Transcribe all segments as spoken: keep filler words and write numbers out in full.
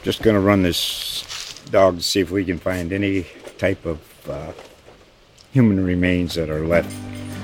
just going to run this dog to see if we can find any type of uh, human remains that are left.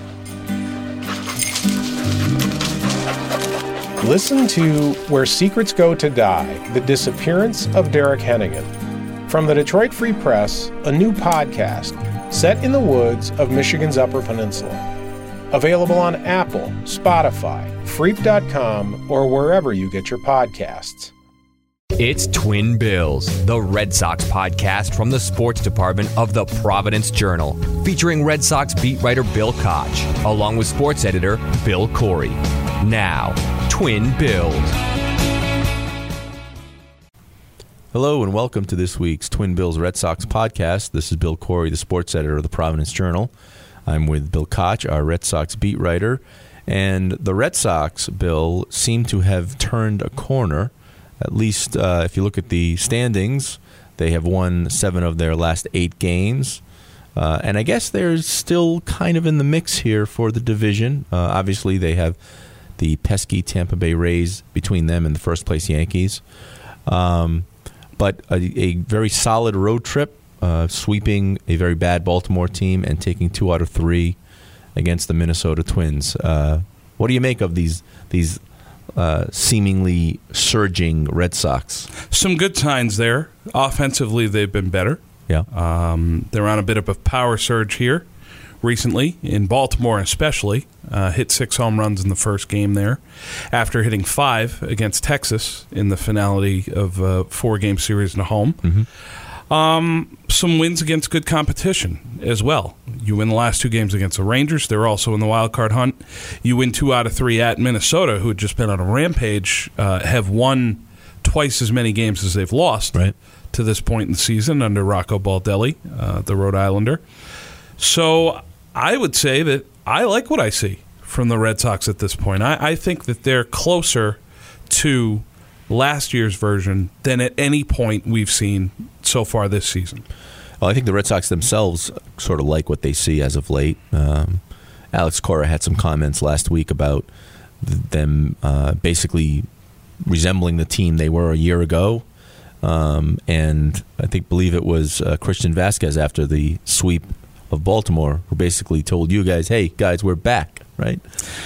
Listen to Where Secrets Go to Die, The Disappearance of Derek Hennigan. From the Detroit Free Press, a new podcast set in the woods of Michigan's Upper Peninsula. Available on Apple, Spotify, Freep dot com, or wherever you get your podcasts. It's Twin Bills, the Red Sox podcast from the sports department of the Providence Journal, featuring Red Sox beat writer Bill Koch, along with sports editor Bill Corey. Now, Twin Bills. Hello and welcome to this week's Twin Bills Red Sox podcast. This is Bill Corey, the sports editor of the Providence Journal. I'm with Bill Koch, our Red Sox beat writer. And the Red Sox, Bill, seem to have turned a corner. At least uh, if you look at the standings, they have won seven of their last eight games. Uh, and I guess they're still kind of in the mix here for the division. Uh, obviously, they have the pesky Tampa Bay Rays between them and the first-place Yankees. Um, but a, a very solid road trip, uh, sweeping a very bad Baltimore team and taking two out of three against the Minnesota Twins. Uh, what do you make of these these uh, seemingly surging Red Sox? Some good signs there. Offensively, they've been better. Yeah, um, they're on a bit of a power surge here recently, in Baltimore especially. Uh, hit six home runs in the first game there, after hitting five against Texas in the finality of a four-game series in a home. Mm-hmm. Um, some wins against good competition as well. You win the last two games against the Rangers. They're also in the wild card hunt. You win two out of three at Minnesota, who had just been on a rampage, uh, have won twice as many games as they've lost right. to this point in the season under Rocco Baldelli, uh, the Rhode Islander. So I would say that I like what I see from the Red Sox at this point. I, I think that they're closer to last year's version than at any point we've seen so far this season. Well, I think the Red Sox themselves sort of like what they see as of late. Um, Alex Cora had some comments last week about them uh, basically resembling the team they were a year ago. Um, and I think, believe it was uh, Christian Vasquez after the sweep of Baltimore, who basically told you guys, hey, guys, we're back, right?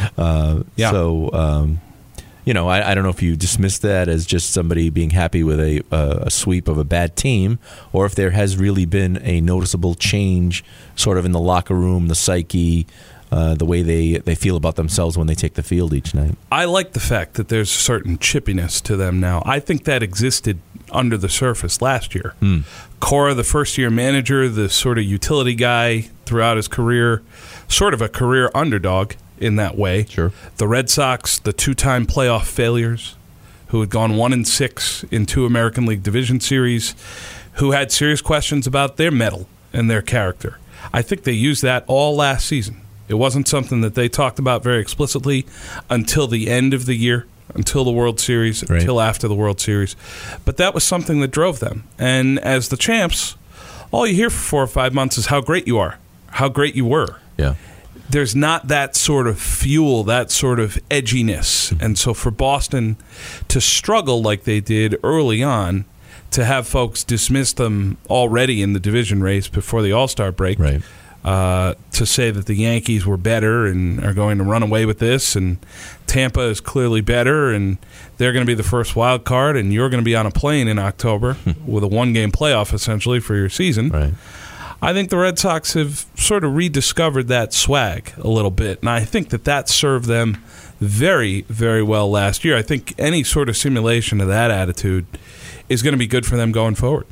Uh, yeah. So, um, you know, I, I don't know if you dismiss that as just somebody being happy with a, uh, a sweep of a bad team, or if there has really been a noticeable change sort of in the locker room, the psyche, uh, the way they, they feel about themselves when they take the field each night. I like the fact that there's a certain chippiness to them now. I think that existed under the surface last year. Mm. Cora, the first-year manager, the sort of utility guy throughout his career, sort of a career underdog in that way. Sure. The Red Sox, the two-time playoff failures, who had gone one and six in two American League Division Series, who had serious questions about their mettle and their character. I think they used that all last season. It wasn't something that they talked about very explicitly until the end of the year, until the World Series, right. until after the World Series. But that was something that drove them. And as the champs, all you hear for four or five months is how great you are, how great you were. Yeah. There's not that sort of fuel, that sort of edginess. And so for Boston to struggle like they did early on, to have folks dismiss them already in the division race before the All-Star break, right. Uh, to say that the Yankees were better and are going to run away with this, and Tampa is clearly better, and they're going to be the first wild card, and you're going to be on a plane in October with a one-game playoff, essentially, for your season. Right. I think the Red Sox have sort of rediscovered that swag a little bit, and I think that that served them very, very well last year. I think any sort of simulation of that attitude is going to be good for them going forward.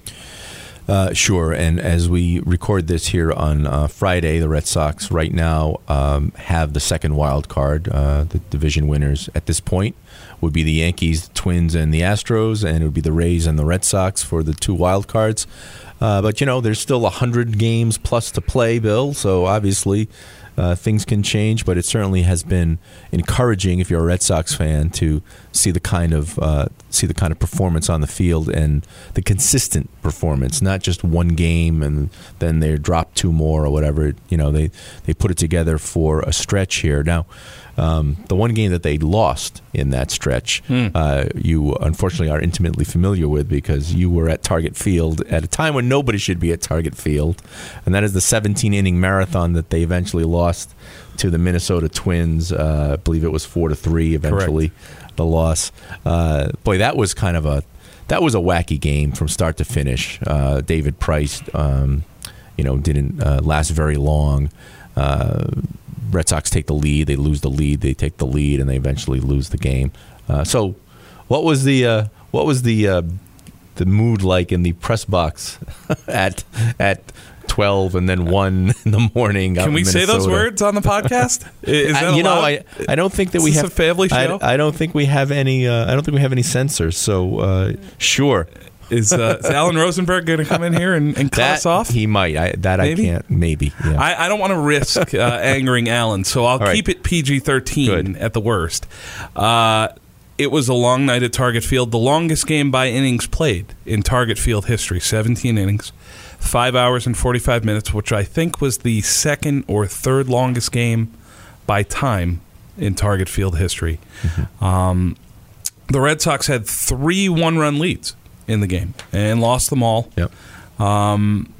Uh, sure, and as we record this here on uh, Friday, the Red Sox right now um, have the second wild card. Uh, the division winners at this point would be the Yankees, the Twins, and the Astros, and it would be the Rays and the Red Sox for the two wild cards. Uh, but, you know, there's still one hundred games plus to play, Bill, so obviously uh, things can change, but it certainly has been encouraging, if you're a Red Sox fan, to see the kind of uh, see the kind of performance on the field and the consistent performance, not just one game and then they drop two more or whatever. You know, they, they put it together for a stretch here. Now, um, the one game that they lost in that stretch, hmm. uh, you unfortunately are intimately familiar with because you were at Target Field at a time when nobody should be at Target Field, and that is the seventeen-inning marathon that they eventually lost to the Minnesota Twins. Uh, I believe it was four to three eventually. Correct. The loss. Uh, boy, that was kind of a that was a wacky game from start to finish. Uh, David Price, um, you know, didn't uh, last very long. Uh, Red Sox take the lead. They lose the lead. They take the lead, and they eventually lose the game. Uh, so, what was the uh, what was the uh, the mood like in the press box at at twelve and then one in the morning? Can we say those words on the podcast? Is that I, you allowed? know, I, I don't think that Is we this have a family show. I, I don't think we have any. Uh, I don't think we have any censors. So uh, sure. Is, uh, is Alan Rosenberg going to come in here and, and cut that, us off? He might. I, that maybe? I can't. Maybe. Yeah. I, I don't want to risk uh, angering Alan, so I'll right. keep it P G thirteen Good. at the worst. Uh, it was a long night at Target Field, the longest game by innings played in Target Field history, seventeen innings, five hours and forty-five minutes, which I think was the second or third longest game by time in Target Field history. Mm-hmm. Um, the Red Sox had three one-run leads in the game and lost them all. Yep. Um,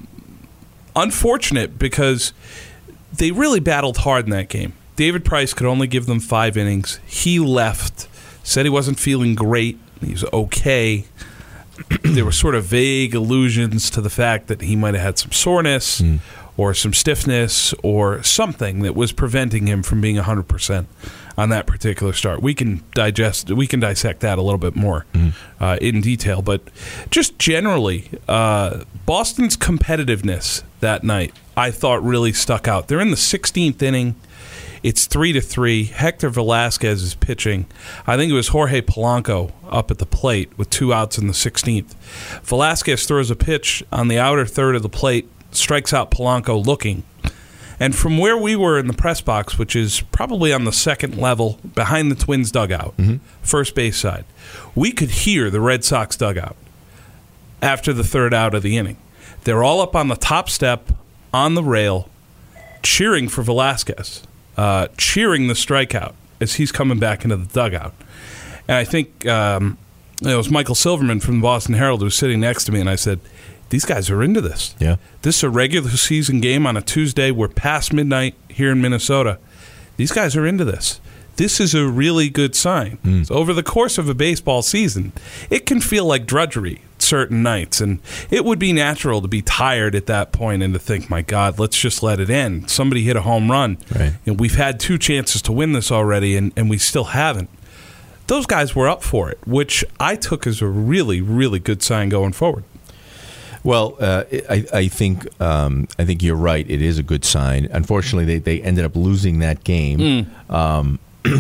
unfortunate because they really battled hard in that game. David Price could only give them five innings. He left, said he wasn't feeling great. He was okay. There were sort of vague allusions to the fact that he might have had some soreness mm. or some stiffness or something that was preventing him from being one hundred percent on that particular start. We can digest, we can dissect that a little bit more mm. uh, in detail, but just generally, uh, Boston's competitiveness that night, I thought really stuck out. They're in the sixteenth inning. It's three to three. Hector Velasquez is pitching. I think it was Jorge Polanco up at the plate with two outs in the sixteenth. Velasquez throws a pitch on the outer third of the plate, strikes out Polanco looking. And from where we were in the press box, which is probably on the second level behind the Twins dugout, mm-hmm. first base side, we could hear the Red Sox dugout after the third out of the inning. They're all up on the top step on the rail cheering for Velasquez. Uh, cheering the strikeout as he's coming back into the dugout. And I think um, it was Michael Silverman from the Boston Herald who was sitting next to me, and I said, these guys are into this. Yeah. This is a regular season game on a Tuesday. We're past midnight here in Minnesota. These guys are into this. This is a really good sign. Mm. So over the course of a baseball season, it can feel like drudgery certain nights, and it would be natural to be tired at that point and to think, my God, let's just let it end. Somebody hit a home run. Right. And we've had two chances to win this already, and, and we still haven't. Those guys were up for it, which I took as a really, really good sign going forward. Well, uh, I, I think um, I think you're right. It is a good sign. Unfortunately, they, they ended up losing that game. Mm. Um,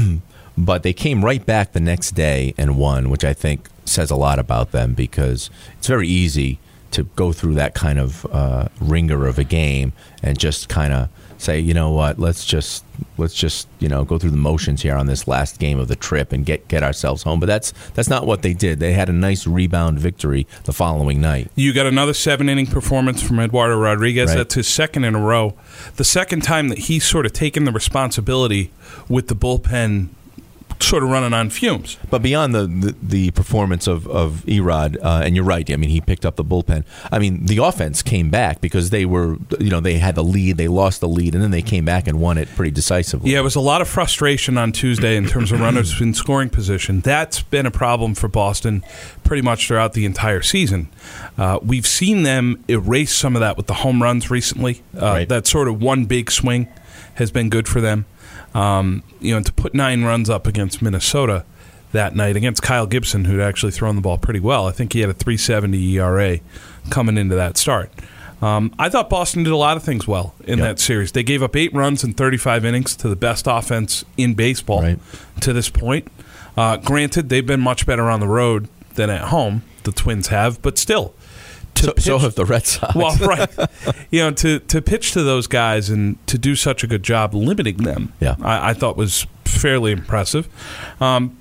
but they came right back the next day and won, which I think says a lot about them because it's very easy to go through that kind of uh, ringer of a game and just kind of say, you know what, let's just let's just you know go through the motions here on this last game of the trip and get get ourselves home. But that's that's not what they did. They had a nice rebound victory the following night. You got another seven inning performance from Eduardo Rodriguez. Right. That's his second in a row. The second time that he's sort of taken the responsibility with the bullpen sort of running on fumes. But beyond the, the, the performance of, of Erod, uh, and you're right, I mean, he picked up the bullpen. I mean, the offense came back because they were, you know, they had the lead, they lost the lead, and then they came back and won it pretty decisively. Yeah, it was a lot of frustration on Tuesday in terms of runners in scoring position. That's been a problem for Boston pretty much throughout the entire season. Uh, we've seen them erase some of that with the home runs recently. Uh, right. That sort of one big swing has been good for them. Um, you know, to put nine runs up against Minnesota that night against Kyle Gibson, who'd actually thrown the ball pretty well. I think he had a three seventy E R A coming into that start. Um, I thought Boston did a lot of things well in yep. that series. They gave up eight runs in thirty-five innings to the best offense in baseball right. to this point. Uh, granted, they've been much better on the road than at home. The Twins have, but still. So, pitch, so have the Red Sox. Well, right. You know, to, to pitch to those guys and to do such a good job limiting them, yeah. I, I thought was fairly impressive. Um,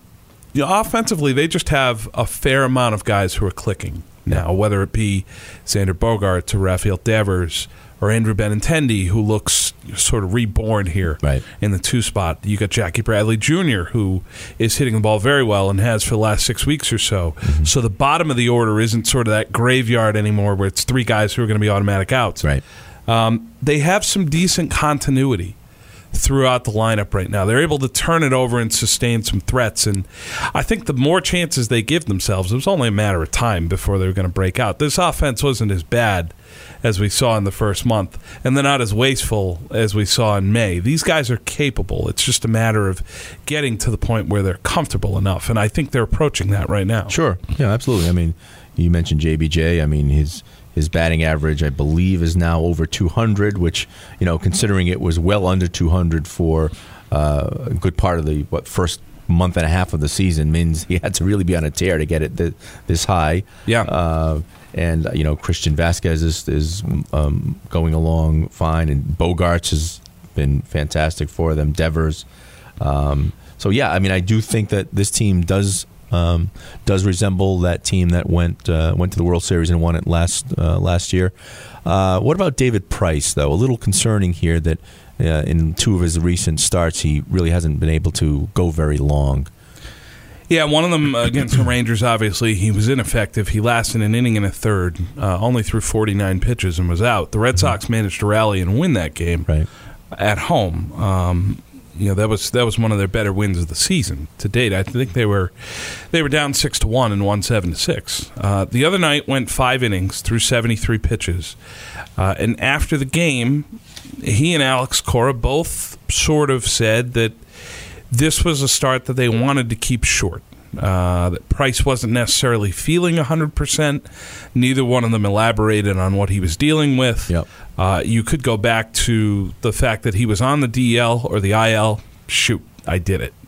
You know, offensively, they just have a fair amount of guys who are clicking now, whether it be Xander Bogaerts or Rafael Devers or Andrew Benintendi, who looks sort of reborn here right. in the two spot. You got Jackie Bradley Junior, who is hitting the ball very well and has for the last six weeks or so. Mm-hmm. So the bottom of the order isn't sort of that graveyard anymore where it's three guys who are going to be automatic outs. Right. Um, they have some decent continuity throughout the lineup right now. They're able to turn it over and sustain some threats, and I think the more chances they give themselves, it was only a matter of time before they were going to break out. This offense wasn't as bad as we saw in the first month, and they're not as wasteful as we saw in May. These guys are capable. It's just a matter of getting to the point where they're comfortable enough, and I think they're approaching that right now. Sure. Yeah, absolutely. I mean, you mentioned J B J. I mean, his his batting average, I believe, is now over two hundred, which, you know, considering it was well under two hundred for uh, a good part of the, what, first month and a half of the season, means he had to really be on a tear to get it th- this high. Yeah. Uh, and, you know, Christian Vasquez is, is um, going along fine, and Bogaerts has been fantastic for them, Devers. Um, so, yeah, I mean, I do think that this team does um, does resemble that team that went uh, went to the World Series and won it last uh, last year. Uh, what about David Price, though? A little concerning here that uh, in two of his recent starts, he really hasn't been able to go very long. Yeah, one of them against the Rangers, obviously, he was ineffective. He lasted an inning and a third, uh, only threw forty-nine pitches and was out. The Red Sox managed to rally and win that game right. at home. Um, you know, that was that was one of their better wins of the season to date. I think they were they were down six to one and won seven to six. Uh, the other night went five innings, threw seventy-three pitches, uh, and after the game, he and Alex Cora both sort of said that this was a start that they wanted to keep short. Uh, that Price wasn't necessarily feeling one hundred percent. Neither one of them elaborated on what he was dealing with. Yep. Uh, you could go back to the fact that he was on the D L or the I L. Shoot, I did it.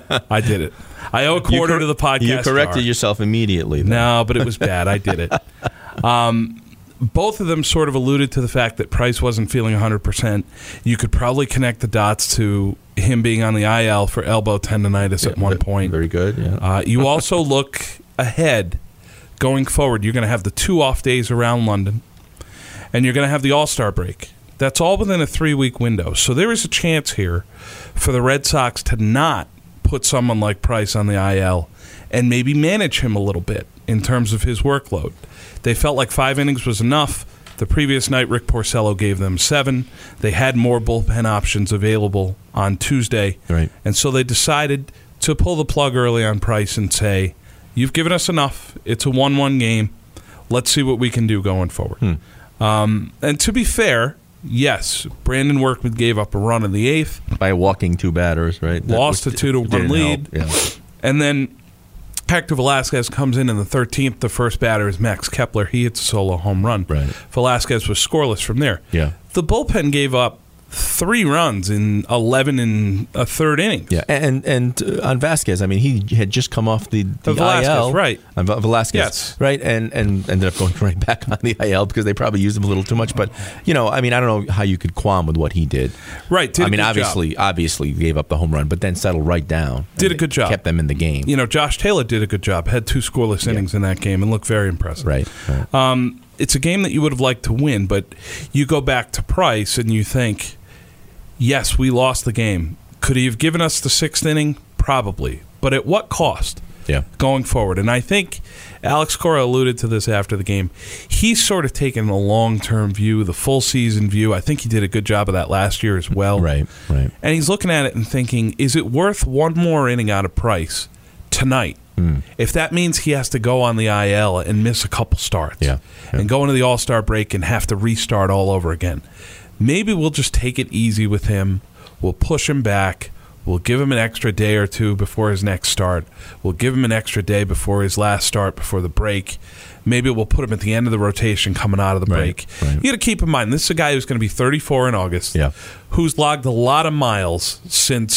I did it. I owe a quarter cor- to the podcast. You corrected jar. yourself immediately. Then. No, but it was bad. I did it. Um, both of them sort of alluded to the fact that Price wasn't feeling one hundred percent. You could probably connect the dots to him being on the I L for elbow tendonitis yeah, at one point. Very good, yeah. Uh, you also look ahead going forward. You're going to have the two off days around London, and you're going to have the All-Star break. That's all within a three-week window. So there is a chance here for the Red Sox to not put someone like Price on the I L and maybe manage him a little bit in terms of his workload. They felt like five innings was enough. The previous night, Rick Porcello gave them seven. They had more bullpen options available on Tuesday. Right. And so they decided to pull the plug early on Price and say, you've given us enough. It's a one one game. Let's see what we can do going forward. Hmm. Um, and to be fair, yes, Brandon Workman gave up a run in the eighth. By walking two batters, right? Lost a two to one lead. Yeah. And then Hector Velasquez comes in in the thirteenth. The first batter is Max Kepler. He hits a solo home run. Right. Velasquez was scoreless from there. Yeah. The bullpen gave up three runs in eleven and a third innings. Yeah, and and uh, on Vasquez, I mean, he had just come off the, the Velasquez, I L, right? On Velasquez, yes, right, and and ended up going right back on the I L because they probably used him a little too much. But you know, I mean, I don't know how you could qualm with what he did. Right. Did I mean, a good obviously, job. obviously gave up the home run, but then settled right down. Did a good job. Kept them in the game. You know, Josh Taylor did a good job. Had two scoreless yeah. innings in that game and looked very impressive. Right. right. Um, it's a game that you would have liked to win, but you go back to Price and you think, yes, we lost the game. Could he have given us the sixth inning? Probably. But at what cost? Yeah. Going forward. And I think Alex Cora alluded to this after the game. He's sort of taken the long-term view, the full season view. I think he did a good job of that last year as well. Right, right. And he's looking at it and thinking, is it worth one more inning out of Price tonight? Mm. If that means he has to go on the I L and miss a couple starts yeah. Yeah. and go into the All-Star break and have to restart all over again. Maybe we'll just take it easy with him. We'll push him back. We'll give him an extra day or two before his next start. We'll give him an extra day before his last start, before the break. Maybe we'll put him at the end of the rotation coming out of the break. Right, right. You got to keep in mind, this is a guy who's going to be thirty-four in August, yeah. who's logged a lot of miles since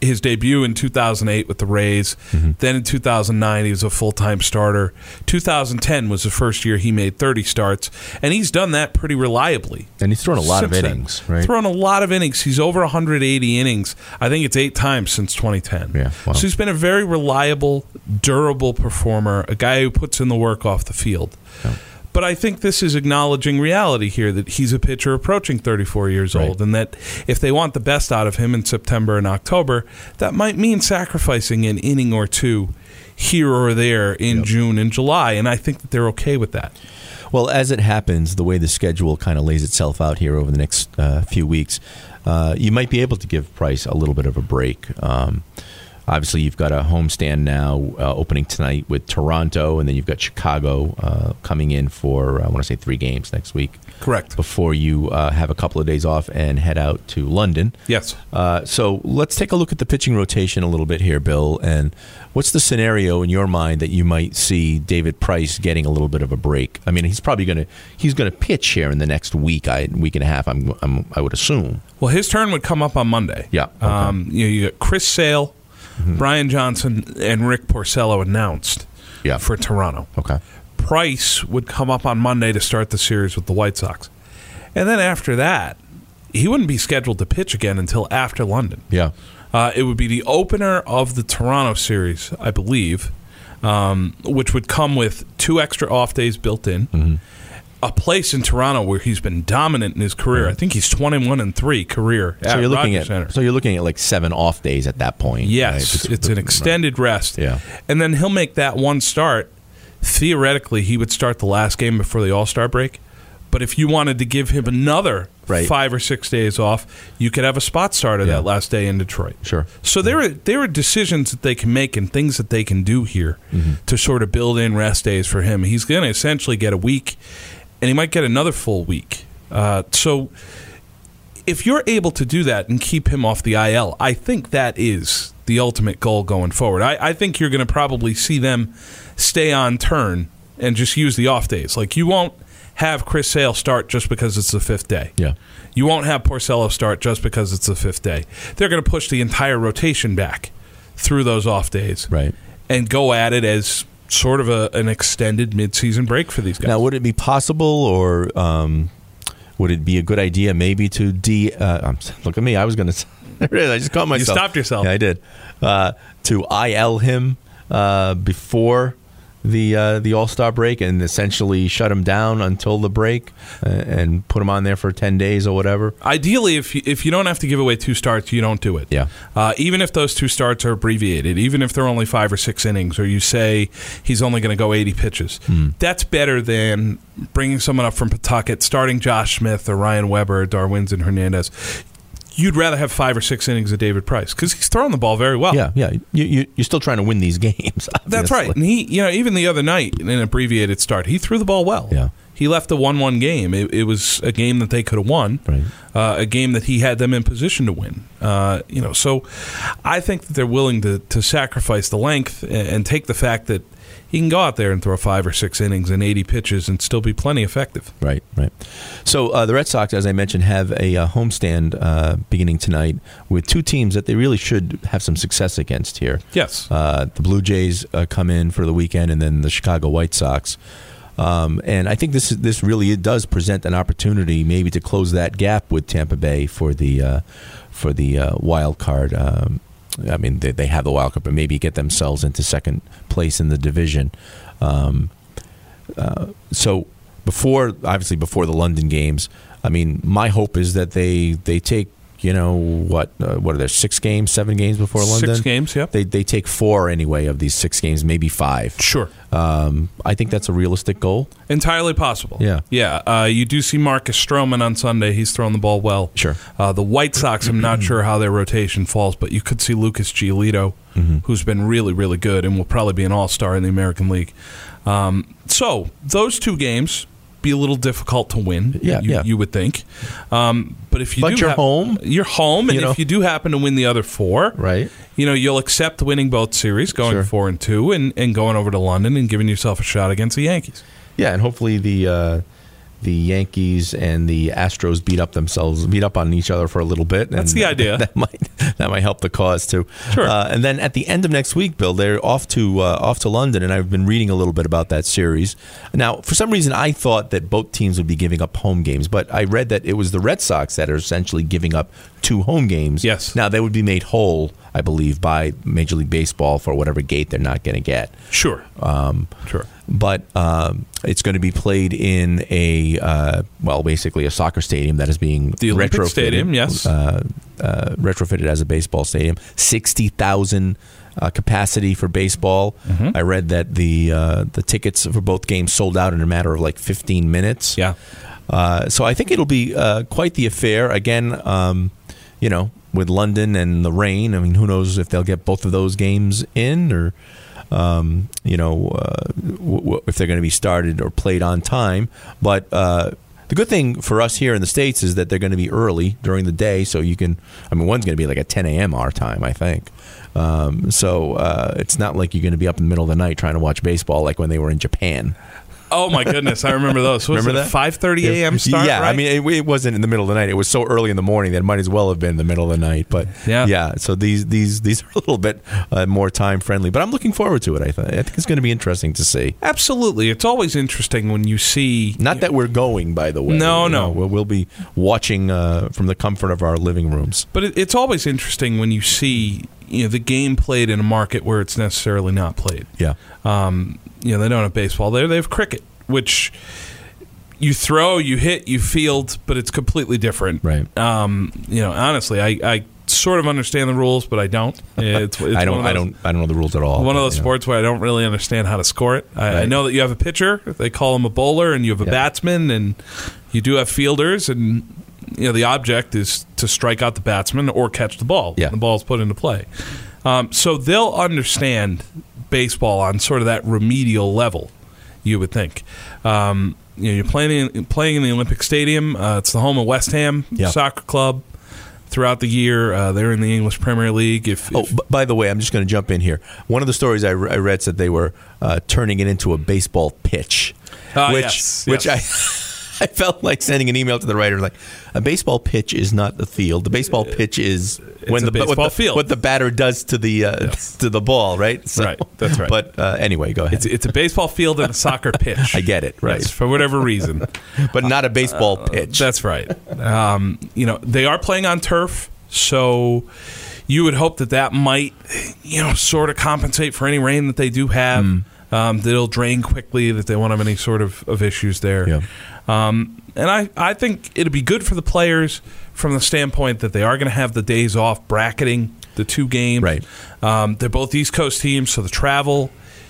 his debut in two thousand eight with the Rays. Mm-hmm. Then in two thousand nine, he was a full-time starter. two thousand ten was the first year he made thirty starts, and he's done that pretty reliably. And he's thrown a lot of innings, then. right? Thrown a lot of innings. He's over one hundred eighty innings. I think it's eight times since twenty ten. Yeah, wow. So he's been a very reliable, durable performer, a guy who puts in the work off the field. Yeah. But I think this is acknowledging reality here, that he's a pitcher approaching thirty-four years right. old, and that if they want the best out of him in September and October, that might mean sacrificing an inning or two here or there in yep. June and July, and I think that they're okay with that. Well, as it happens, the way the schedule kind of lays itself out here over the next uh, few weeks, uh, you might be able to give Price a little bit of a break. Um Obviously, you've got a homestand now uh, opening tonight with Toronto, and then you've got Chicago uh, coming in for, I want to say, three games next week. Correct. Before you uh, have a couple of days off and head out to London. Yes. Uh, so let's take a look at the pitching rotation a little bit here, Bill. And what's the scenario in your mind that you might see David Price getting a little bit of a break? I mean, he's probably going to he's going to pitch here in the next week, I, week and a half, I'm, I'm, I would assume. Well, his turn would come up on Monday. Yeah. Okay. Um, you, you got Chris Sale, Mm-hmm. Brian Johnson, and Rick Porcello announced yeah. for Toronto. Okay. Price would come up on Monday to start the series with the White Sox. And then after that, he wouldn't be scheduled to pitch again until after London. Yeah. Uh, it would be the opener of the Toronto series, I believe, um, which would come with two extra off days built in. Mm-hmm. A place in Toronto where he's been dominant in his career. I think he's twenty-one and three career so at you're looking Rogers at Center. So you're looking at like seven off days at that point. Yes, right? it's, it's an extended rest. Yeah. And then he'll make that one start. Theoretically, he would start the last game before the All-Star break. But if you wanted to give him another right. five or six days off, you could have a spot starter yeah. that last day in Detroit. Sure. So there are there are decisions that they can make and things that they can do here mm-hmm. to sort of build in rest days for him. He's going to essentially get a week, and he might get another full week. Uh, so if you're able to do that and keep him off the I L, I think that is the ultimate goal going forward. I, I think you're going to probably see them stay on turn and just use the off days. Like, you won't have Chris Sale start just because it's the fifth day. Yeah. You won't have Porcello start just because it's the fifth day. They're going to push the entire rotation back through those off days. Right. And go at it as sort of a, an extended midseason break for these guys. Now, would it be possible, or um, would it be a good idea maybe to de... Uh, look at me. I was going to... There it is. I just caught myself. You stopped yourself. Yeah, I did. Uh, to I L him uh, before the uh, the All-Star break and essentially shut him down until the break uh, and put him on there for ten days or whatever. Ideally, if you, if you don't have to give away two starts, you don't do it. Yeah. Uh, even if those two starts are abbreviated, even if they're only five or six innings, or you say he's only going to go eighty pitches, hmm. that's better than bringing someone up from Pawtucket, starting Josh Smith or Ryan Weber or Darwinzon Hernandez. You'd rather have five or six innings of David Price because he's throwing the ball very well. Yeah, yeah. You, you, you're still trying to win these games. Obviously. That's right. And he, you know, even the other night in an abbreviated start, he threw the ball well. Yeah. He left a one-one game. It, it was a game that they could have won. Right. Uh, a game that he had them in position to win. Uh, you know, so I think that they're willing to, to sacrifice the length and, and take the fact that he can go out there and throw five or six innings and eighty pitches and still be plenty effective. Right, right. So uh, the Red Sox, as I mentioned, have a uh, homestand uh, beginning tonight with two teams that they really should have some success against here. Yes. Uh, the Blue Jays uh, come in for the weekend, and then the Chicago White Sox. Um, and I think this this really does present an opportunity maybe to close that gap with Tampa Bay for the uh, for the uh, wild card. Um, I mean, they, they have the wild card, but maybe get themselves into second place in the division. Um, uh, so before, obviously, before the London games, I mean, my hope is that they they take, you know, what uh, what are there, six games, seven games before London? Six games, yep. They they take four anyway of these six games, maybe five. Sure. Um, I think that's a realistic goal. Entirely possible. Yeah. Yeah. Uh, you do see Marcus Stroman on Sunday. He's throwing the ball well. Sure. Uh, the White Sox, I'm not sure how their rotation falls, but you could see Lucas Giolito, mm-hmm. who's been really, really good and will probably be an all-star in the American League. Um, so those two games be a little difficult to win. Yeah, you, yeah. you would think. Um, but if you but do you're hap- home, you're home, and you know. if you do happen to win the other four, right? You know, you'll accept winning both series, going Sure. four and two, and, and going over to London and giving yourself a shot against the Yankees. Yeah, and hopefully the uh, the Yankees and the Astros beat up themselves, beat up on each other for a little bit. That's and the idea. That might that might help the cause too. Sure. Uh, and then at the end of next week, Bill, they're off to uh, off to London, and I've been reading a little bit about that series. Now, for some reason, I thought that both teams would be giving up home games, but I read that it was the Red Sox that are essentially giving up two home games. Yes. Now they would be made whole, I believe, by Major League Baseball for whatever gate they're not going to get. Sure. Um, sure. But um, it's going to be played in a, uh, well, basically a soccer stadium that is being the Olympic retrofitted. Stadium, yes. Uh, uh, retrofitted as a baseball stadium. sixty thousand uh, capacity for baseball. Mm-hmm. I read that the uh, the tickets for both games sold out in a matter of like fifteen minutes. Yeah. Uh, so I think it'll be uh, quite the affair. Again, um, you know, with London and the rain, I mean, who knows if they'll get both of those games in or... Um, you know, uh, w- w- if they're going to be started or played on time. But uh, the good thing for us here in the States is that they're going to be early during the day, so you can, I mean, one's going to be like at ten a.m. our time, I think. Um, so uh, it's not like you're going to be up in the middle of the night trying to watch baseball like when they were in Japan. Oh, my goodness. I remember those. Was remember it that? a five thirty a.m. start, Yeah, right? I mean, it, it wasn't in the middle of the night. It was so early in the morning that it might as well have been the middle of the night. But Yeah. yeah, so these these these are a little bit uh, more time friendly. But I'm looking forward to it. I, th- I think it's going to be interesting to see. Absolutely. It's always interesting when you see... Not that we're going, by the way. No, You no. know, we'll, we'll be watching uh, from the comfort of our living rooms. But it, it's always interesting when you see, you know, the game played in a market where it's necessarily not played. Yeah. Um, you know, they don't have baseball there. They have cricket, which you throw, you hit, you field, but it's completely different. Right. Um, you know, honestly, I, I sort of understand the rules, but I don't. It's, it's I don't. one of I those- don't. I don't know the rules at all. One of but, those you know. sports where I don't really understand how to score it. I, I Right. know that you have a pitcher; they call him a bowler, and you have a Yeah. batsman, and you do have fielders, and you know the object is to strike out the batsman or catch the ball. Yeah. The ball's put into play, um, so they'll understand baseball on sort of that remedial level. You would think. Um, you know, you're playing in, playing in the Olympic Stadium. Uh, it's the home of West Ham Yeah. Soccer Club. Throughout the year, uh, they're in the English Premier League. If, Oh, if b- by the way, I'm just going to jump in here. One of the stories I, re- I read said they were uh, turning it into a baseball pitch, Ah, which yes, which yes. I I felt like sending an email to the writer like a baseball pitch is not the field. The baseball pitch is when a the baseball what the, field. what the batter does to the uh, Yes. to the ball, right? So- Right, that's right. But uh, anyway, go ahead. It's, it's a baseball field and a soccer pitch. I get it, right? Yes, for whatever reason. but not a baseball pitch. That's right. Um, you know, they are playing on turf, so you would hope that that might, you know, sort of compensate for any rain that they do have. Mm. Um, that it'll drain quickly, that they won't have any sort of, of issues there. Yeah. Um, and I, I think it'll be good for the players from the standpoint that they are going to have the days off bracketing the two games. Right. Um, they're both East Coast teams, so the travel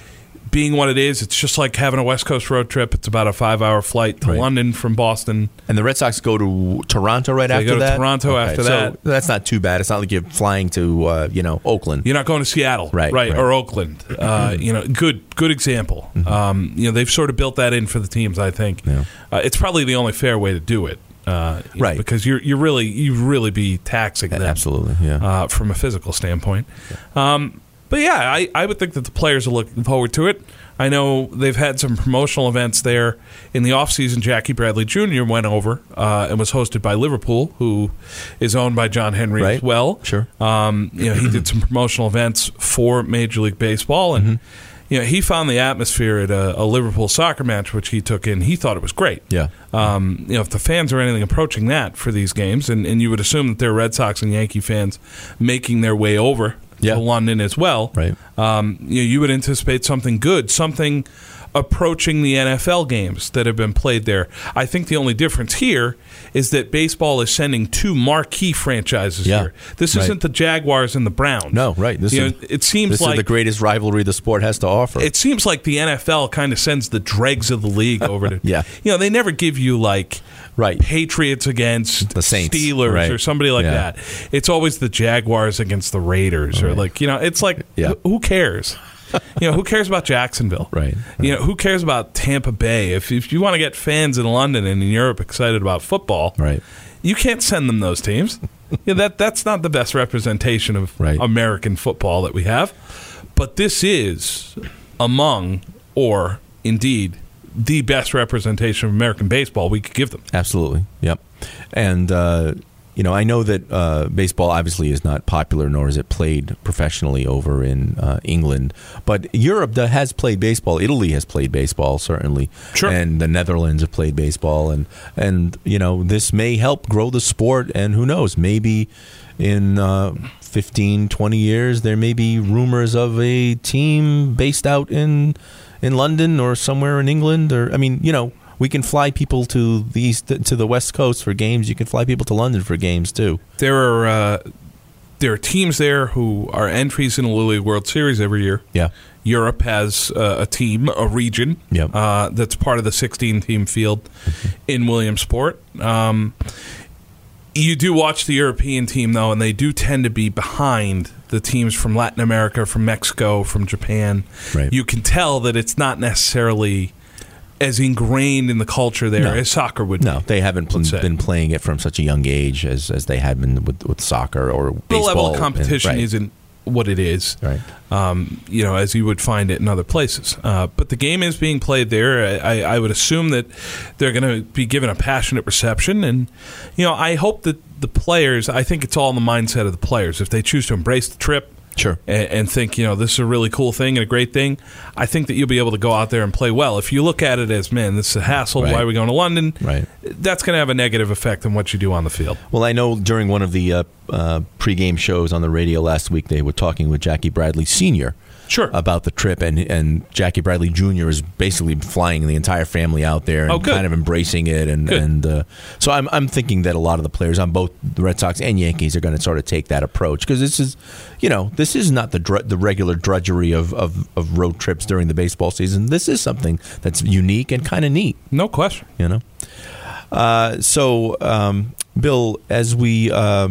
being what it is, it's just like having a West Coast road trip. It's about a five-hour flight to Right. London from Boston. And the Red Sox go to Toronto right They after go to that. Toronto after so that. that's not too bad. It's not like you're flying to uh, you know Oakland. You're not going to Seattle, Right, right. or Oakland. Uh, you know, good, good example. Um, you know, they've sort of built that in for the teams. I think Yeah. uh, it's probably the only fair way to do it, uh, you know, Right. because you're you really you really be taxing them, Absolutely, yeah. uh, from a physical standpoint. Um, but yeah, I, I would think that the players are looking forward to it. I know they've had some promotional events there in the offseason. Jackie Bradley Junior went over uh, and was hosted by Liverpool, who is owned by John Henry Right. as well. Sure. Um, you know, he did some promotional events for Major League Baseball, and Mm-hmm. you know, he found the atmosphere at a, a Liverpool soccer match, which he took in. He thought it was great. Yeah. Um, you know, if the fans are anything approaching that for these games, and, and you would assume that they're Red Sox and Yankee fans making their way over Yeah. to London as well, Right. um, you know, you would anticipate something good, something approaching the N F L games that have been played there. I think the only difference here is that baseball is sending two marquee franchises Yeah. here. This Right. isn't the Jaguars and the Browns. No, right. This You is know, it seems this like is the greatest rivalry the sport has to offer. it seems like the N F L kind of sends the dregs of the league over to. Yeah. You know, they never give you like Right. Patriots against The Saints, Steelers right. or somebody like Yeah. that. It's always the Jaguars against the Raiders or Right. like, you know, it's like Yeah. who- who cares? You know, who cares about Jacksonville? Right. You know, who cares about Tampa Bay? If if you want to get fans in London and in Europe excited about football, Right. you can't send them those teams. Yeah, that that's not the best representation of Right. American football that we have. But this is among, or indeed, the best representation of American baseball we could give them. Absolutely. Yep. And, uh, you know, I know that uh, baseball obviously is not popular, nor is it played professionally over in uh, England. But Europe that has played baseball. Italy has played baseball, certainly. Sure. And the Netherlands have played baseball. And, and you know, this may help grow the sport. And who knows, maybe in uh, fifteen, twenty years, there may be rumors of a team based out in in London or somewhere in England. Or, I mean, you know, we can fly people to the east, to the West Coast for games. You can fly people to London for games too. There are uh, there are teams there who are entries in the Little League World Series every year. Yeah, Europe has uh, a team, a region, Yep. uh, that's part of the sixteen-team field in Williamsport. Um, you do watch the European team, though, and they do tend to be behind the teams from Latin America, from Mexico, from Japan. Right. You can tell that it's not necessarily as ingrained in the culture there No. as soccer would no, be. they haven't pl- Let's say. been playing it from such a young age as, as they had been with, with soccer or baseball. The level of competition and, right, isn't what it is, right. um, you know, as you would find it in other places. Uh, but the game is being played there. I, I would assume that they're going to be given a passionate reception. And, you know, I hope that the players, I think it's all in the mindset of the players. If they choose to embrace the trip, Sure. and, and think, you know, this is a really cool thing and a great thing, I think that you'll be able to go out there and play well. If you look at it as, man, this is a hassle, Right. why are we going to London? Right. That's going to have a negative effect on what you do on the field. Well, I know during one of the uh, uh, pregame shows on the radio last week, they were talking with Jackie Bradley Senior Sure. about the trip, and and Jackie Bradley Junior is basically flying the entire family out there and Oh, good. kind of embracing it, and Good. and uh, so I'm I'm thinking that a lot of the players on both the Red Sox and Yankees are going to sort of take that approach, because this is, you know, this is not the dr- the regular drudgery of, of of road trips during the baseball season. This is something that's unique and kind of neat, No question. you know. Uh, so, um, Bill, as we uh,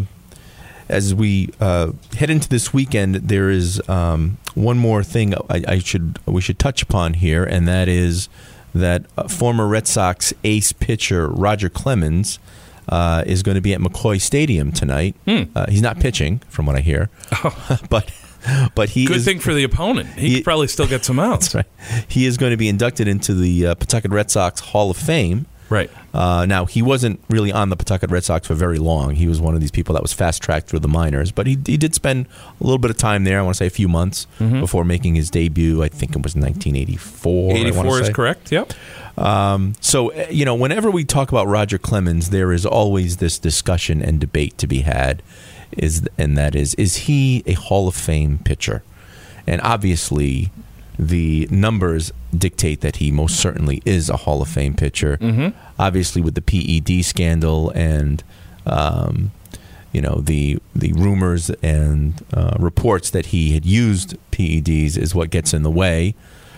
as we uh, head into this weekend, there is um, one more thing I, I should we should touch upon here, and that is that uh, former Red Sox ace pitcher Roger Clemens uh, is going to be at McCoy Stadium tonight. Hmm. Uh, he's not pitching, from what I hear, but but he Good is, thing for the opponent. He, he- could probably still get some outs. That's right. He is going to be inducted into the uh, Pawtucket Red Sox Hall of Fame. Right. Uh, now, he wasn't really on the Pawtucket Red Sox for very long. He was one of these people that was fast-tracked through the minors. But he, he did spend a little bit of time there, I want to say a few months, Mm-hmm. before making his debut. I think it was nineteen eighty-four. I wanna eighty-four is say. correct. Yep. Um, so, uh, you know, whenever we talk about Roger Clemens, there is always this discussion and debate to be had, is and that is, is he a Hall of Fame pitcher? And obviously, the numbers dictate that he most certainly is a Hall of Fame pitcher. Mm-hmm. Obviously, with the P E D scandal and um, you know the the rumors and uh, reports that he had used P E Ds is what gets in the way.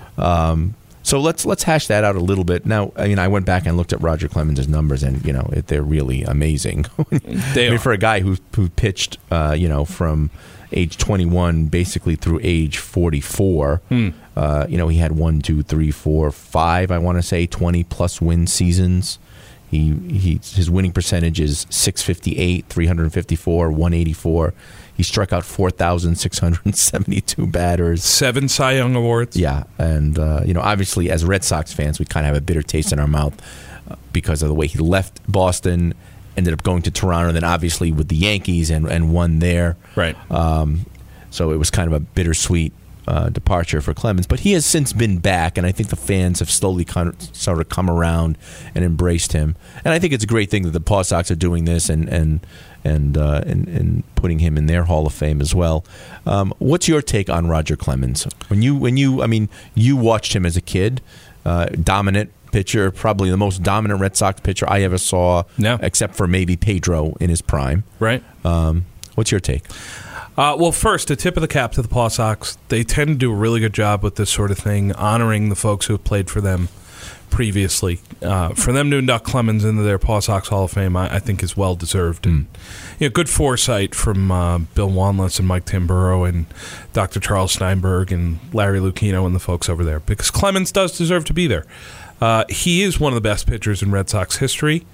Um, so let's let's hash that out a little bit. Now, I mean, I went back and looked at Roger Clemens' numbers, and you know it, they're really amazing. They I mean, are. for a guy who who pitched, uh, you know, from age twenty-one basically through age forty-four. Hmm. Uh, you know, he had one, two, three, four, five. I want to say twenty plus win seasons. He he his winning percentage is six fifty-eight, three fifty-four, one eighty-four. He struck out four thousand six hundred seventy-two batters. Seven Cy Young Awards. Yeah, and uh, you know, obviously, as Red Sox fans, we kind of have a bitter taste in our mouth uh, because of the way he left Boston, ended up going to Toronto, then obviously with the Yankees and and won there. Right. Um, so it was kind of a bittersweet uh, departure for Clemens, but he has since been back, and I think the fans have slowly kind of sort of come around and embraced him. And I think it's a great thing that the Paw Sox are doing this and and and uh, and, and putting him in their Hall of Fame as well. Um, what's your take on Roger Clemens? When you when you I mean, you watched him as a kid, uh, dominant pitcher, probably the most dominant Red Sox pitcher I ever saw, Yeah. except for maybe Pedro in his prime. Right. Um, what's your take? Uh, well, first, a tip of the cap to the Paw Sox. They tend to do a really good job with this sort of thing, honoring the folks who have played for them previously. Uh, for them to induct Clemens into their Paw Sox Hall of Fame, I, I think is well deserved. And you know, good foresight from uh, Bill Wanless and Mike Tamburo and Doctor Charles Steinberg and Larry Lucchino and the folks over there, because Clemens does deserve to be there. Uh, he is one of the best pitchers in Red Sox history.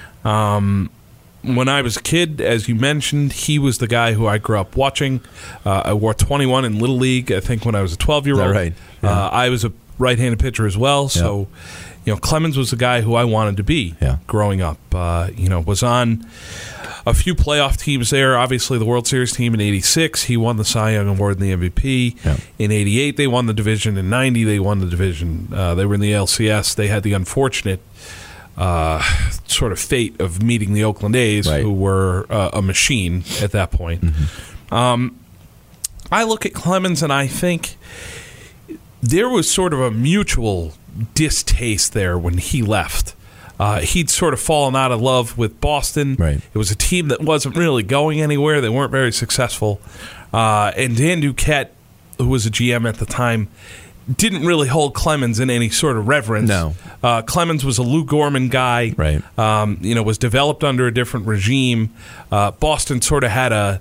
Um, when I was a kid, as you mentioned, he was the guy who I grew up watching. Uh, I wore twenty-one in Little League, I think, when I was a twelve-year-old. Is that right? Yeah. Uh, I was a right-handed pitcher as well, so you know, Clemens was the guy who I wanted to be yeah. growing up. Uh, you know, was on a few playoff teams there. Obviously, the World Series team in eighty-six, he won the Cy Young Award and the M V P. Yeah. In eighty-eight, they won the division. In ninety, they won the division. Uh, they were in the L C S. They had the unfortunate uh, sort of fate of meeting the Oakland A's, right. who were uh, a machine at that point. Mm-hmm. Um, I look at Clemens and I think there was sort of a mutual distaste there when he left. Uh, he'd sort of fallen out of love with Boston. Right. It was a team that wasn't really going anywhere. They weren't very successful. Uh, and Dan Duquette, who was a G M at the time, didn't really hold Clemens in any sort of reverence. No. Uh, Clemens was a Lou Gorman guy. Right. Um, you know, was developed under a different regime. Uh, Boston sort of had a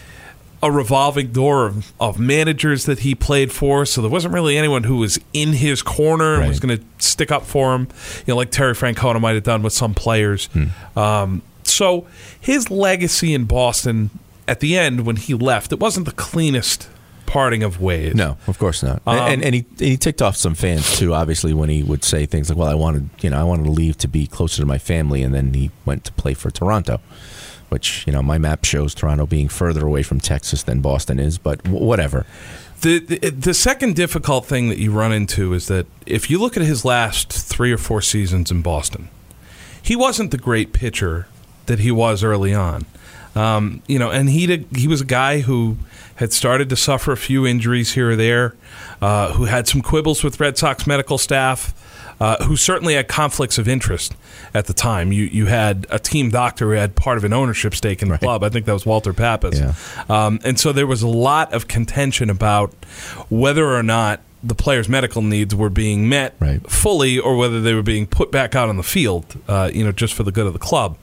a revolving door of, of managers that he played for, so there wasn't really anyone who was in his corner and right. was going to stick up for him, you know, like Terry Francona might have done with some players. Hmm. Um, so his legacy in Boston, at the end when he left, it wasn't the cleanest parting of ways. No, of course not. Um, and and he, he ticked off some fans too. Obviously, when he would say things like, "Well, I wanted, you know, I wanted to leave to be closer to my family," and then he went to play for Toronto. Which, you know, my map shows Toronto being further away from Texas than Boston is, but w- whatever. The, the the second difficult thing that you run into is that if you look at his last three or four seasons in Boston, he wasn't the great pitcher that he was early on. Um, you know, and he did, he was a guy who had started to suffer a few injuries here or there, uh, who had some quibbles with Red Sox medical staff, uh, who certainly had conflicts of interest at the time. You you had a team doctor who had part of an ownership stake in the right. club. I think that was Walter Pappas. Yeah. Um, and so there was a lot of contention about whether or not the players' medical needs were being met right. fully or whether they were being put back out on the field, uh, you know, just for the good of the club.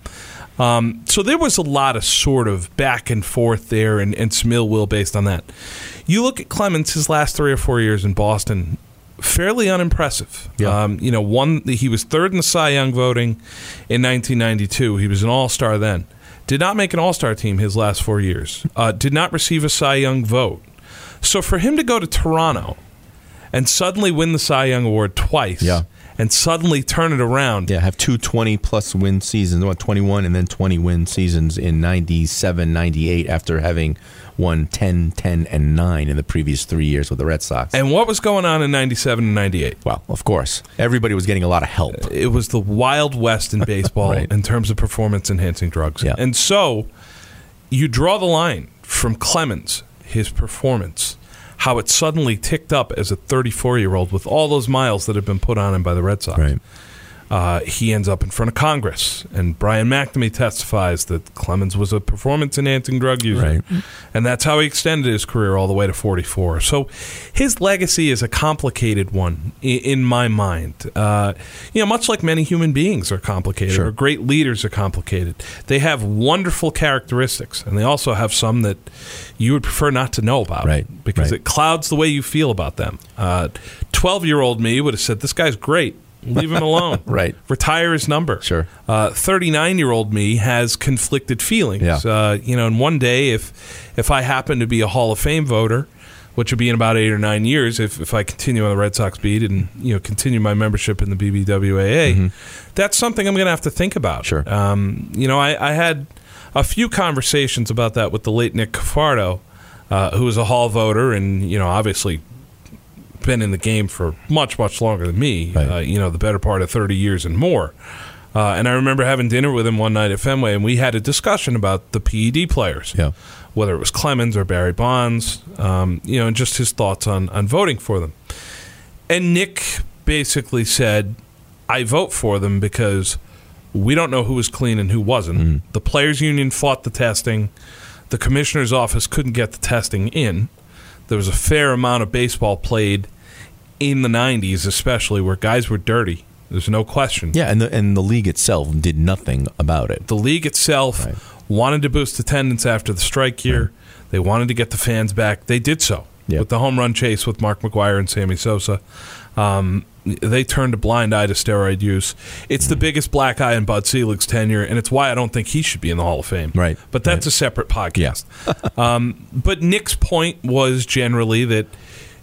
Um, so there was a lot of sort of back and forth there and, and some ill will based on that. You look at Clemens, his last three or four years in Boston, fairly unimpressive. Yeah. Um, you know, one he was third in the Cy Young voting in nineteen ninety-two. He was an All-Star then. Did not make an All-Star team his last four years. Uh, did not receive a Cy Young vote. So for him to go to Toronto and suddenly win the Cy Young Award twice yeah. and suddenly turn it around. Yeah, have two twenty-plus win seasons, what, twenty-one and then twenty win seasons in ninety-seven, ninety-eight after having won ten, ten, and nine in the previous three years with the Red Sox. And what was going on in ninety-seven and ninety-eight? Well, of course. Everybody was getting a lot of help. It was the Wild West in baseball right. in terms of performance-enhancing drugs. Yeah. And so you draw the line from Clemens, his performance, how it suddenly ticked up as a thirty-four-year-old with all those miles that had been put on him by the Red Sox. Right. Uh, he ends up in front of Congress, and Brian McNamee testifies that Clemens was a performance-enhancing drug user. Right. And that's how he extended his career all the way to forty-four. So his legacy is a complicated one in, in my mind. Uh, you know, much like many human beings are complicated, Sure. or great leaders are complicated. They have wonderful characteristics, and they also have some that you would prefer not to know about. Right. Because Right. it clouds the way you feel about them. Uh, twelve-year-old me would have said, this guy's great. Leave him alone. Right. Retire his number. Sure. Uh, thirty-nine-year-old me has conflicted feelings. Yeah. Uh, you know, and one day, if if I happen to be a Hall of Fame voter, which would be in about eight or nine years, if, if I continue on the Red Sox beat and you know continue my membership in the B B W A A, mm-hmm. that's something I'm going to have to think about. Sure. Um, you know, I, I had a few conversations about that with the late Nick Cafardo, uh, who was a Hall voter and you know obviously been in the game for much, much longer than me, right. uh, you know, the better part of thirty years and more. Uh, and I remember having dinner with him one night at Fenway, and we had a discussion about the P E D players, Yeah. whether it was Clemens or Barry Bonds, um, you know, and just his thoughts on, on voting for them. And Nick basically said, I vote for them because we don't know who was clean and who wasn't. Mm. The Players Union fought the testing. The commissioner's office couldn't get the testing in. There was a fair amount of baseball played in the nineties, especially where guys were dirty. There's no question. Yeah, and the and the league itself did nothing about it. The league itself Right. wanted to boost attendance after the strike year. Right. They wanted to get the fans back. They did so Yep. with the home run chase with Mark McGwire and Sammy Sosa. Um, they turned a blind eye to steroid use. It's the biggest black eye in Bud Selig's tenure, and it's why I don't think he should be in the Hall of Fame. Right. But that's right. a separate podcast. um, but Nick's point was generally that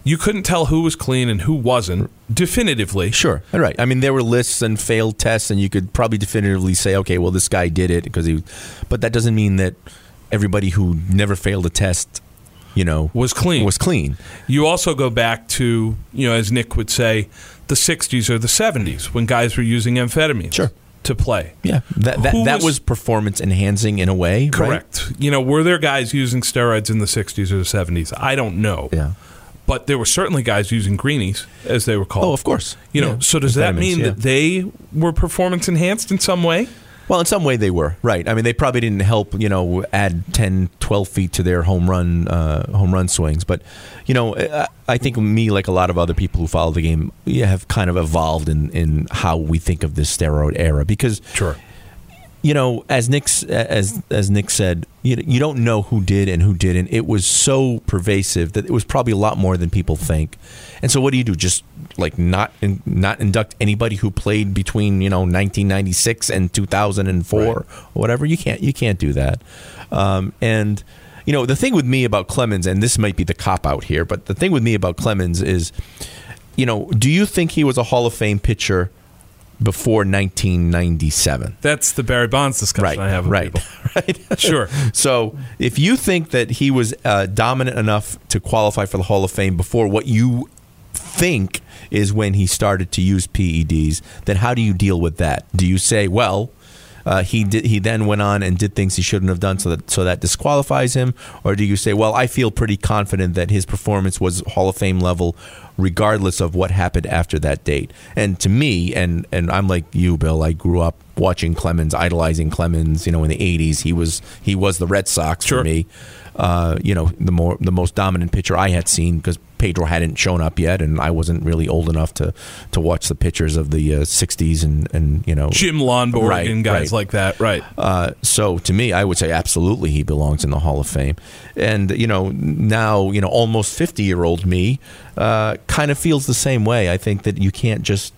you couldn't tell who was clean and who wasn't definitively. Sure, right. I mean, there were lists and failed tests, and you could probably definitively say, okay, well, this guy did it because he. But that doesn't mean that everybody who never failed a test, you know, was clean. Was clean. You also go back to, you know, as Nick would say, the sixties or the seventies when guys were using amphetamines. Sure. To play. Yeah, that that, that was, was performance enhancing in a way. Correct. Right? You know, were there guys using steroids in the sixties or the seventies? I don't know. Yeah. But there were certainly guys using greenies, as they were called. Oh, of course. You know, yeah. so does that mean yeah. that they were performance enhanced in some way? Well, in some way they were, right. I mean, they probably didn't help, you know, add ten, twelve feet to their home run uh, home run swings. But, you know, I think me, like a lot of other people who follow the game, have kind of evolved in, in how we think of this steroid era. Because, sure. you know, as Nick, as, as Nick said, you, you don't know who did and who didn't. It was so pervasive that it was probably a lot more than people think. And so what do you do? Just like not in, not induct anybody who played between, you know, nineteen ninety-six and two thousand four right. or whatever? You can't you can't do that. Um, and you know, the thing with me about Clemens, and this might be the cop out here, but the thing with me about Clemens is, you know, do you think he was a Hall of Fame pitcher before nineteen ninety-seven? That's the Barry Bonds discussion right, I have with right, people. Right. Sure. So if you think that he was uh, dominant enough to qualify for the Hall of Fame before what you think is when he started to use P E Ds, then how do you deal with that? Do you say, well, uh, he did, he then went on and did things he shouldn't have done, so that so that disqualifies him? Or do you say, well, I feel pretty confident that his performance was Hall of Fame level regardless of what happened after that date? And to me, and and I'm like you, Bill, I grew up watching Clemens, idolizing Clemens, you know, in the eighties. He was he was the Red Sox sure. for me. Uh, you know, the more the most dominant pitcher I had seen, because Pedro hadn't shown up yet, and I wasn't really old enough to, to watch the pitchers of the uh, sixties and, and you know Jim Lonborg right, and guys right. like that, right? Uh, so to me, I would say absolutely he belongs in the Hall of Fame. And you know, now you know almost fifty year old me uh, kind of feels the same way. I think that you can't just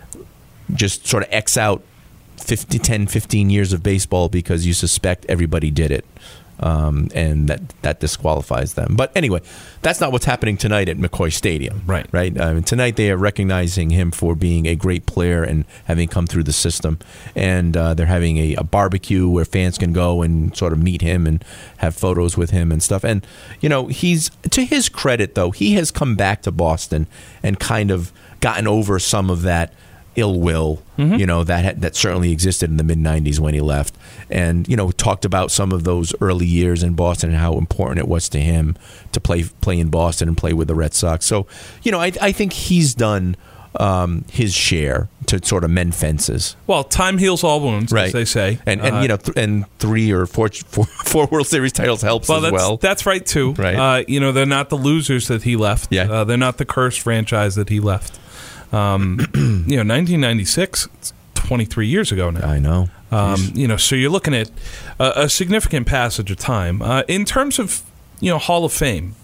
just sort of X out fifty, ten, fifteen years of baseball because you suspect everybody did it. Um, and that that disqualifies them. But anyway, that's not what's happening tonight at McCoy Stadium. Right. Right. I mean, tonight they are recognizing him for being a great player and having come through the system. And uh, they're having a, a barbecue where fans can go and sort of meet him and have photos with him and stuff. And, you know, he's, to his credit, though, he has come back to Boston and kind of gotten over some of that ill will, mm-hmm. you know, that that certainly existed in the mid nineties when he left. And, you know, talked about some of those early years in Boston and how important it was to him to play play in Boston and play with the Red Sox. So, you know, I, I think he's done um, his share to sort of mend fences. Well, time heals all wounds, right. as they say. And, and uh, you know, th- and three or four, four, four World Series titles helps well, as that's, well. That's right, too. Right. Uh, you know, they're not the losers that he left. Yeah. Uh, they're not the cursed franchise that he left. Um, you know, nineteen ninety-six, it's twenty-three years ago now. I know. Um, you know, so you're looking at a, a significant passage of time. Uh, in terms of, you know, Hall of Fame,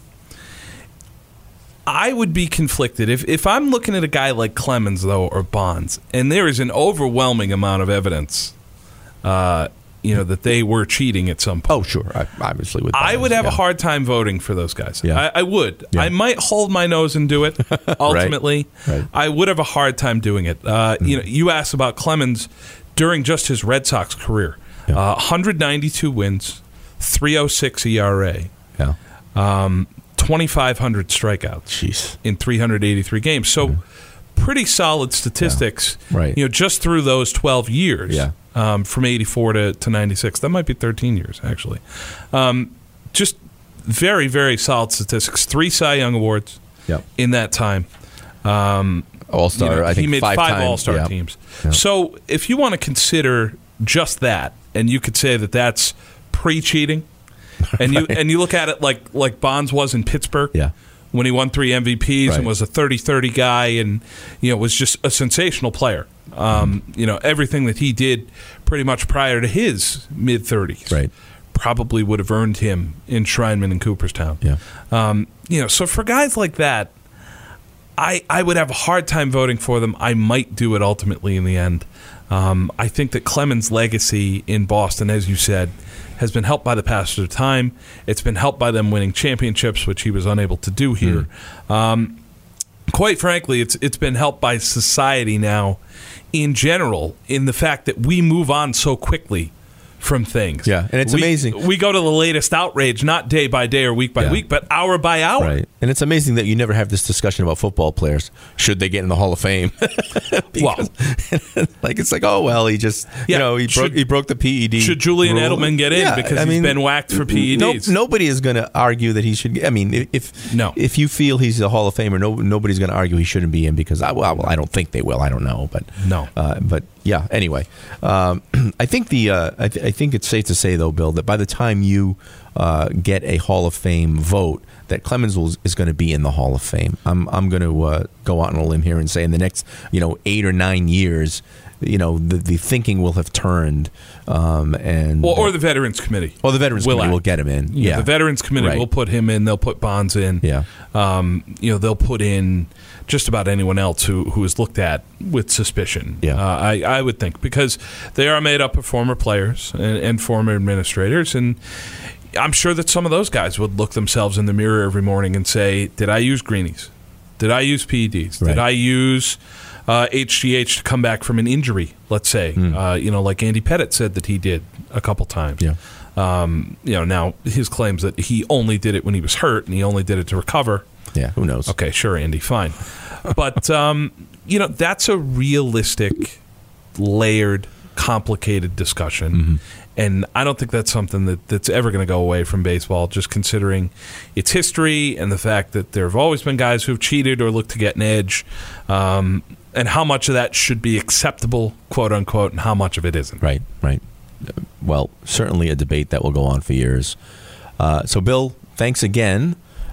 I would be conflicted. If, if I'm looking at a guy like Clemens, though, or Bonds, and there is an overwhelming amount of evidence, uh, you know, that they were cheating at some point. Oh, sure. I, obviously, with I would have yeah. a hard time voting for those guys. Yeah. I, I would. Yeah. I might hold my nose and do it. Ultimately, right. Right. I would have a hard time doing it. Uh, mm. You know, you asked about Clemens during just his Red Sox career. Yeah. Uh, one hundred ninety-two wins, three oh six E R A, yeah, um, twenty-five hundred strikeouts Jeez. in three hundred eighty-three games. So, mm. pretty solid statistics. Yeah. Right. You know, just through those twelve years. Yeah. Um, from eighty-four to, to ninety-six. That might be thirteen years, actually. Um, just very, very solid statistics. Three Cy Young Awards yep. in that time. Um, All-Star, you know, I think he made five, five time, All-Star yeah. teams. Yeah. So if you want to consider just that, and you could say that that's pre-cheating, and you and you look at it like, like Bonds was in Pittsburgh, yeah. when he won three M V Ps right. and was a thirty thirty guy and, you know, was just a sensational player. Um, you know, everything that he did pretty much prior to his mid-thirties right. probably would have earned him enshrinement in Cooperstown. Yeah. Um, you know, so for guys like that, I, I would have a hard time voting for them. I might do it ultimately in the end. Um, I think that Clemens' legacy in Boston, as you said, has been helped by the passage of time. It's been helped by them winning championships, which he was unable to do here. Mm. Um, quite frankly, it's it's been helped by society now in general, in the fact that we move on so quickly from things. Yeah, and it's we, amazing. We go to the latest outrage, not day by day or week by yeah. week, but hour by hour. Right. And it's amazing that you never have this discussion about football players. Should they get in the Hall of Fame? Because, well, like it's like, oh well, he just yeah. you know he should, broke he broke the P E D. Should Julian rule. Edelman get in yeah, because I he's mean, been whacked for P E Ds? No, nobody is going to argue that he should. Get, I mean, if no. if you feel he's a Hall of Famer, no nobody's going to argue he shouldn't be in because I well, I don't think they will. I don't know, but no, uh, but. Yeah. Anyway, um, I think the uh, I, th- I think it's safe to say though, Bill, that by the time you uh, get a Hall of Fame vote, that Clemens will, is going to be in the Hall of Fame. I'm I'm going to uh, go out on a limb here and say in the next you know eight or nine years, you know the, the thinking will have turned, um, and well, or the Veterans Committee. Or the Veterans will Committee act. will get him in. Yeah, yeah. The Veterans Committee right. will put him in. They'll put Bonds in. Yeah. Um, you know they'll put in just about anyone else who, who is looked at with suspicion. Yeah. Uh, I, I would think because they are made up of former players and, and former administrators, and I'm sure that some of those guys would look themselves in the mirror every morning and say, did I use greenies? Did I use P E Ds? Right. Did I use uh, H G H to come back from an injury, let's say? Mm. Uh, you know, like Andy Pettitte said that he did a couple times. Yeah. Um, you know, now his claims that he only did it when he was hurt and he only did it to recover. Yeah, who knows? Okay, sure, Andy, fine. But, um, you know, that's a realistic, layered, complicated discussion. Mm-hmm. And I don't think that's something that, that's ever going to go away from baseball, just considering its history and the fact that there have always been guys who've cheated or looked to get an edge, um, and how much of that should be acceptable, quote unquote, and how much of it isn't. Right, right. Well, certainly a debate that will go on for years. Uh, so, Bill, thanks again.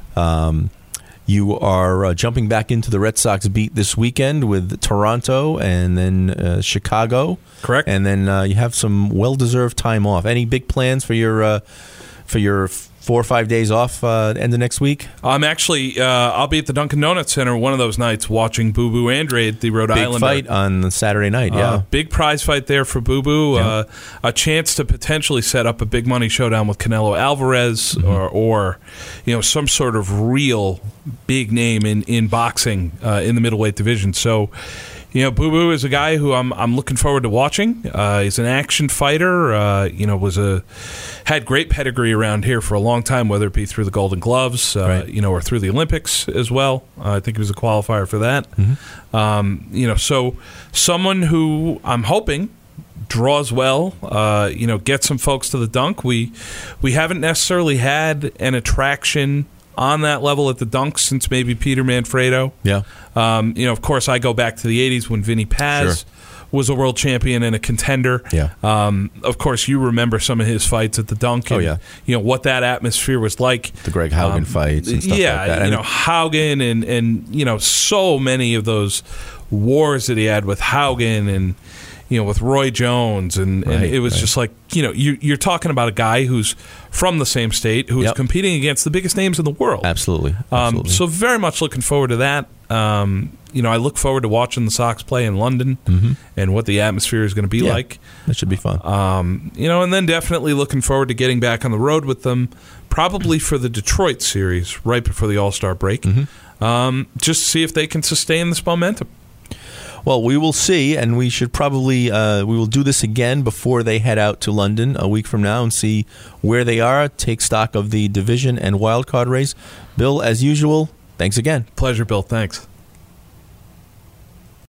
Um, you are uh, jumping back into the Red Sox beat this weekend with Toronto and then uh, Chicago. Correct. And then uh, you have some well-deserved time off. Any big plans for your uh, for your four or five days off uh, end of next week? I'm actually, uh, I'll be at the Dunkin' Donuts Center one of those nights watching Boo Boo Andrade, the Rhode big Islander. Big fight on Saturday night, yeah. Uh, big prize fight there for Boo Boo. Yeah. Uh, a chance to potentially set up a big money showdown with Canelo Alvarez mm-hmm. or, or, you know, some sort of real big name in, in boxing uh, in the middleweight division. So, you know, Boo Boo is a guy who I'm I'm looking forward to watching. Uh, he's an action fighter. Uh, you know, was a had great pedigree around here for a long time, whether it be through the Golden Gloves, uh, right. you know, or through the Olympics as well. Uh, I think he was a qualifier for that. Mm-hmm. Um, you know, so someone who I'm hoping draws well. Uh, you know, get some folks to the dunk. We we haven't necessarily had an attraction on that level at the dunk since maybe Peter Manfredo. Yeah. Um, you know, of course, I go back to the eighties when Vinny Paz sure. was a world champion and a contender. Yeah. Um, of course, you remember some of his fights at the dunk. And, oh, yeah. You know, what that atmosphere was like. The Greg Haugen um, fights and stuff yeah, like that. you know, Haugen and, and, you know, so many of those wars that he had with Haugen and, you know, with Roy Jones, and, and right, it was right. just like, you know, you, you're talking about a guy who's from the same state, who's yep. competing against the biggest names in the world. Absolutely. Absolutely. Um, so very much looking forward to that. Um, you know, I look forward to watching the Sox play in London mm-hmm. and what the atmosphere is going to be yeah, like. That should be fun. Um, you know, and then definitely looking forward to getting back on the road with them, probably for the Detroit series right before the All-Star break, mm-hmm. um, just to see if they can sustain this momentum. Well, we will see, and we should probably uh, we will do this again before they head out to London a week from now and see where they are, take stock of the division and wild card race. Bill, as usual, thanks again. Pleasure, Bill. Thanks.